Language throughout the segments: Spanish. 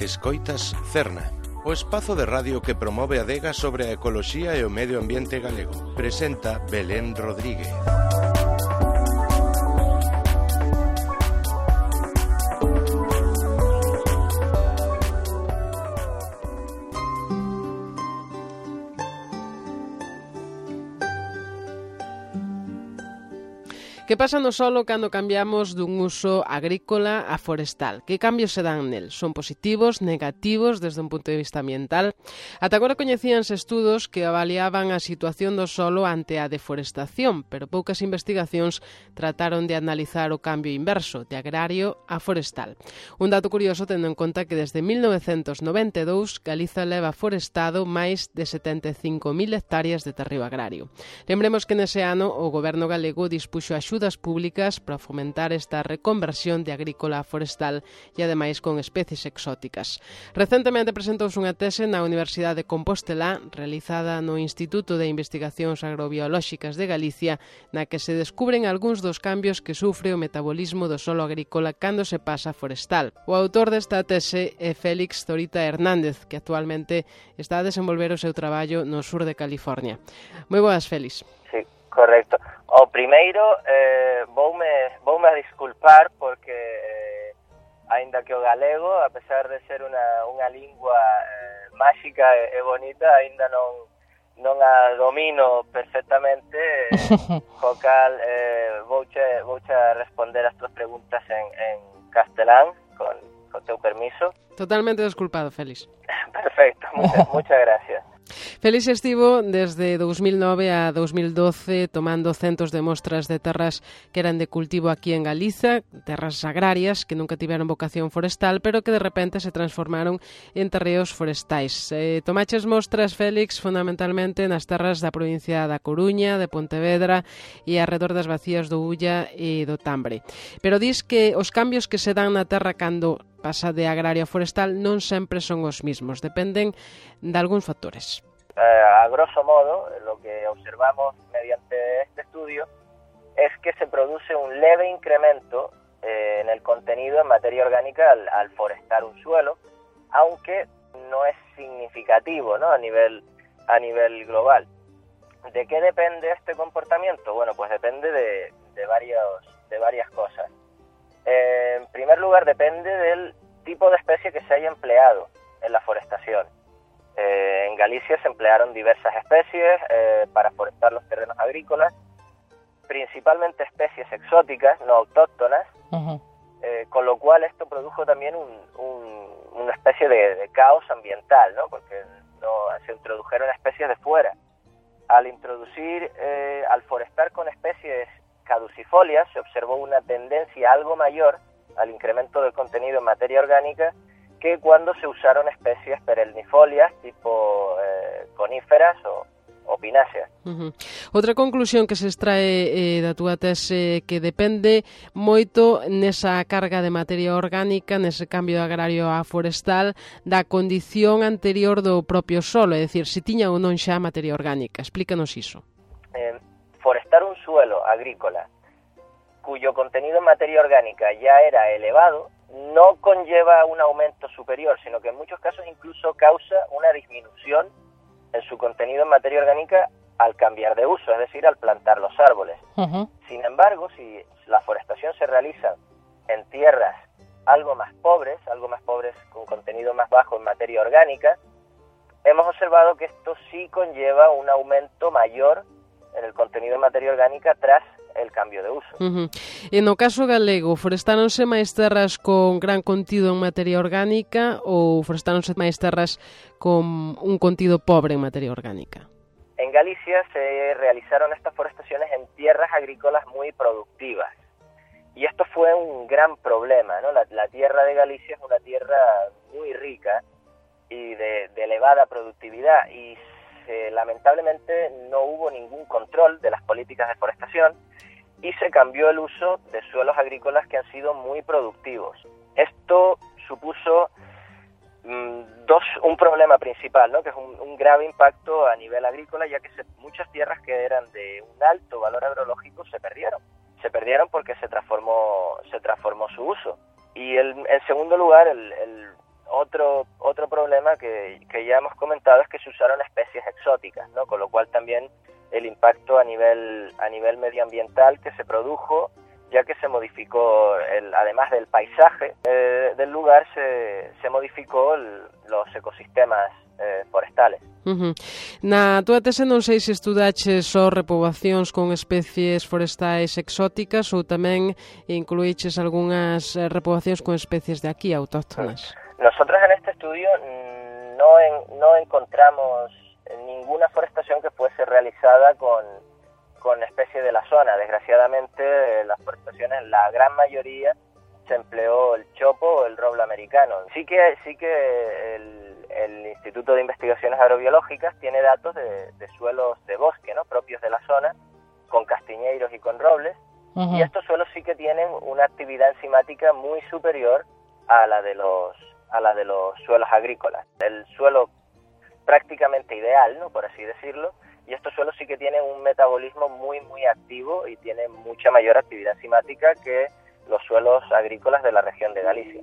Escoitas Cerna, o espazo de radio que promove a adega sobre a ecoloxía e o medio ambiente galego. Presenta Belén Rodríguez. Que pasa no solo cando cambiamos dun uso agrícola a forestal? Que cambios se dan nel? Son positivos, negativos desde un punto de vista ambiental? Ata agora coñecíanse estudos que avaliaban a situación do solo ante a deforestación, pero poucas investigacións trataron de analizar o cambio inverso, de agrario a forestal. Un dato curioso tendo en conta que desde 1992 Galiza leva forestado máis de 75.000 hectáreas de terreo agrario. Lembremos que nese ano o goberno galego dispuxo axudas públicas para fomentar esta reconversión de agrícola a forestal e ademais con especies exóticas. Recentemente presentouse unha tese na Universidade de Compostela realizada no Instituto de Investigacións Agrobiolóxicas de Galicia na que se descubren algúns dos cambios que sufre o metabolismo do solo agrícola cando se pasa a forestal. O autor desta tese é Félix Zorita Hernández, que actualmente está a desenvolver o seu traballo no sur de California. Moi boas, Félix. Sí, correcto. O primeiro, voume a disculpar porque aínda que o galego, a pesar de ser unha lingua máxica e bonita, aínda non a domino perfectamente, co cal vouche responder as túas preguntas en castelán, con teu permiso. Totalmente desculpado, Félix. Perfecto, muchas gracias. Félix estivo desde 2009 a 2012 tomando centos de mostras de terras que eran de cultivo aquí en Galiza, terras agrarias que nunca tiveron vocación forestal, pero que de repente se transformaron en terreos forestais. Tomaches mostras, Félix, fundamentalmente nas terras da provincia da Coruña, de Pontevedra e arredor das bacías do Ulla e do Tambre. Pero dis que os cambios que se dan na terra cando pasa de agrario a forestal non sempre son os mismos, dependen de algúns factores. A grosso modo, lo que observamos mediante este estudio es que se produce un leve incremento en el contenido en materia orgánica al forestar un suelo, aunque no es significativo, ¿no? a nivel global. ¿De qué depende este comportamiento? Bueno, pues depende de varias cosas. En primer lugar, depende del tipo de especie que se haya empleado en la forestación. En Galicia se emplearon diversas especies para forestar los terrenos agrícolas, principalmente especies exóticas, no autóctonas, con lo cual esto produjo también una especie de caos ambiental, ¿no? Porque se introdujeron especies de fuera. Al forestar con especies caducifolias se observó una tendencia algo mayor al incremento del contenido en materia orgánica que cuando se usaron especies perennifolias tipo coníferas o pináceas. Outra conclusión que se extrae da túa tese que depende moito nesa carga de materia orgánica, nese cambio agrario a forestal, da condición anterior do propio solo, é dicir, se tiña ou non xa materia orgánica. Explícanos iso. Forestar un suelo agrícola cuyo contenido en materia orgánica ya era elevado no conlleva un aumento superior, sino que en muchos casos incluso causa una disminución en su contenido en materia orgánica al cambiar de uso, es decir, al plantar los árboles. Sin embargo, si la forestación se realiza en tierras algo más pobres con contenido más bajo en materia orgánica, hemos observado que esto sí conlleva un aumento mayor en el contenido en materia orgánica tras el cambio de uso. E no caso galego, forestáronse máis terras con gran contido en materia orgánica ou forestáronse máis terras con un contido pobre en materia orgánica? En Galicia se realizaron estas forestaciones en tierras agrícolas muy productivas. Y esto fue un gran problema, ¿no? La tierra de Galicia es una tierra muy rica y de elevada productividad y lamentablemente no hubo ningún control de las políticas de forestación y se cambió el uso de suelos agrícolas que han sido muy productivos. Esto supuso un problema principal, ¿no? Que es un grave impacto a nivel agrícola, ya que muchas tierras que eran de un alto valor agrológico se perdieron. Se perdieron porque se transformó su uso. Y en segundo lugar, otro problema que ya hemos comentado es que se usaron especies exóticas, ¿no? Con lo cual también el impacto a nivel medioambiental que se produjo, ya que se modificó, además del paisaje del lugar, se modificó los ecosistemas forestales. Na túa tese non sei se estudaches só repoboacións con especies forestais exóticas ou tamén incluíches algunhas repoboacións con especies de aquí, autóctonas. Nosotros en este estudio no encontramos ninguna forestación que fuese realizada con especies de la zona. Desgraciadamente, las forestaciones, la gran mayoría, se empleó el chopo o el roble americano. Sí que el Instituto de Investigaciones Agrobiológicas tiene datos de suelos de bosque, ¿no?, propios de la zona, con castiñeiros y con robles, y estos suelos sí que tienen una actividad enzimática muy superior a la de los suelos agrícolas. El suelo prácticamente ideal, ¿no?, por así decirlo, y estos suelos sí que tienen un metabolismo muy, muy activo y tienen mucha mayor actividad enzimática que los suelos agrícolas de la región de Galicia.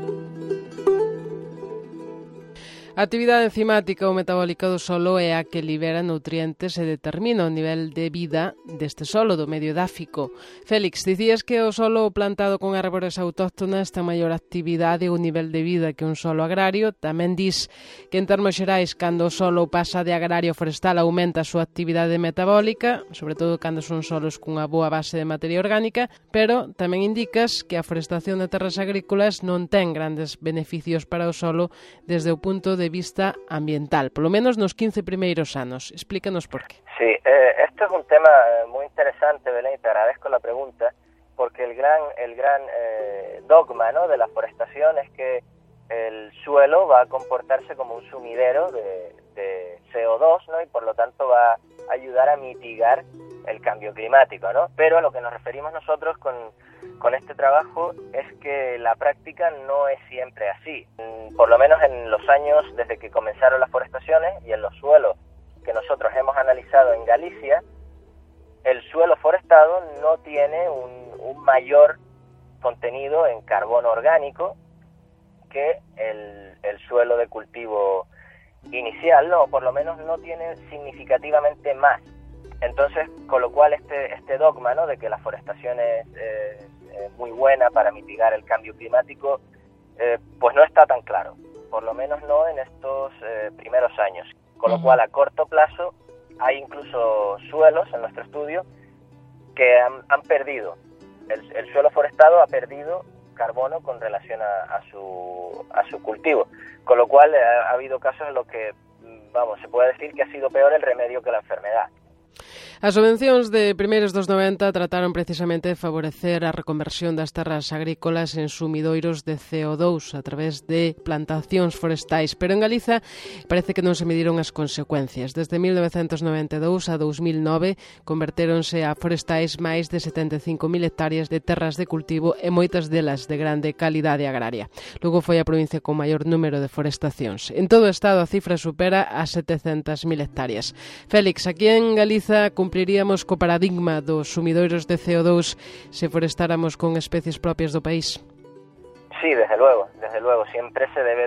A actividade enzimática ou metabólica do solo é a que libera nutrientes e determina o nivel de vida deste solo, do medio edáfico. Félix, dicías que o solo plantado con árbores autóctonas ten maior actividade ou nivel de vida que un solo agrario. Tamén dis que en termos xerais, cando o solo pasa de agrario forestal, aumenta a súa actividade metabólica, sobre todo cando son solos cunha boa base de materia orgánica, pero tamén indicas que a forestación de terras agrícolas non ten grandes beneficios para o solo desde o punto de vista ambiental, polo menos nos 15 primeiros anos. Explícanos por qué. Sí, esto es un tema muy interesante, Belén, y te agradezco la pregunta, porque el gran dogma, ¿no?, de la forestación es que el suelo va a comportarse como un sumidero de CO2, ¿no?, y por lo tanto va a ayudar a mitigar el cambio climático, ¿no? Pero a lo que nos referimos nosotros con este trabajo es que la práctica no es siempre así. Por lo menos en los años desde que comenzaron las forestaciones y en los suelos que nosotros hemos analizado en Galicia, el suelo forestado no tiene un mayor contenido en carbono orgánico que el suelo de cultivo inicial, ¿no? Por lo menos no tiene significativamente más. Entonces, con lo cual este dogma, ¿no?, de que la forestación es muy buena para mitigar el cambio climático, pues no está tan claro, por lo menos no en estos primeros años. Con lo cual, a corto plazo, hay incluso suelos en nuestro estudio que han perdido, el suelo forestado ha perdido carbono con relación a su cultivo, con lo cual ha habido casos en los que, se puede decir que ha sido peor el remedio que la enfermedad. As subvencións de primeiros dos 90 trataron precisamente de favorecer a reconversión das terras agrícolas en sumidoiros de CO2 a través de plantacións forestais, pero en Galiza parece que non se mediron as consecuencias. Desde 1992 a 2009 convertéronse a forestais máis de 75.000 hectáreas de terras de cultivo e moitas delas de grande calidade agraria. Lugo foi a provincia con maior número de forestacións. En todo o estado a cifra supera as 700.000 hectáreas. Félix, aquí en Galiza cumpriríamos co paradigma dos sumidoiros de CO2 se forestáramos con especies propias do país? Sí, desde luego. Siempre se debe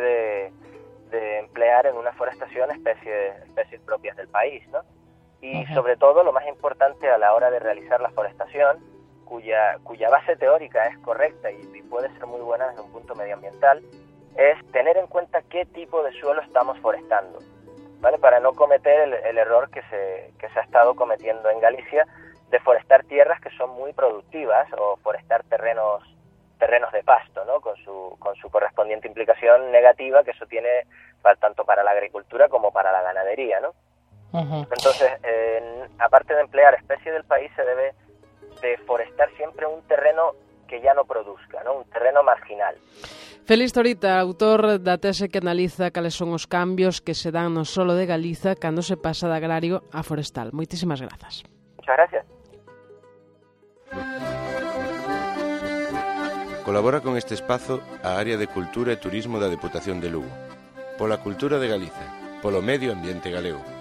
de emplear en una forestación especies propias del país, ¿no? Y sobre todo, lo más importante a la hora de realizar la forestación, cuya base teórica es correcta y puede ser muy buena desde un punto medioambiental, es tener en cuenta qué tipo de suelo estamos forestando, ¿vale? Para no cometer el error que se ha estado cometiendo en Galicia de forestar tierras que son muy productivas o forestar terrenos de pasto, ¿no? Con su correspondiente implicación negativa que eso tiene tanto para la agricultura como para la ganadería, ¿no? Entonces, aparte de emplear especies del país, se debe de forestar siempre un terreno que ya no produzca, ¿no? Un terreno marginal. Félix Torita, autor da tese que analiza cales son os cambios que se dan no solo de Galiza cando se pasa de agrario a forestal. Moitísimas grazas. Muchas gracias. Colabora con este espazo a Área de Cultura e Turismo da Deputación de Lugo. Pola cultura de Galiza, polo medio ambiente galego.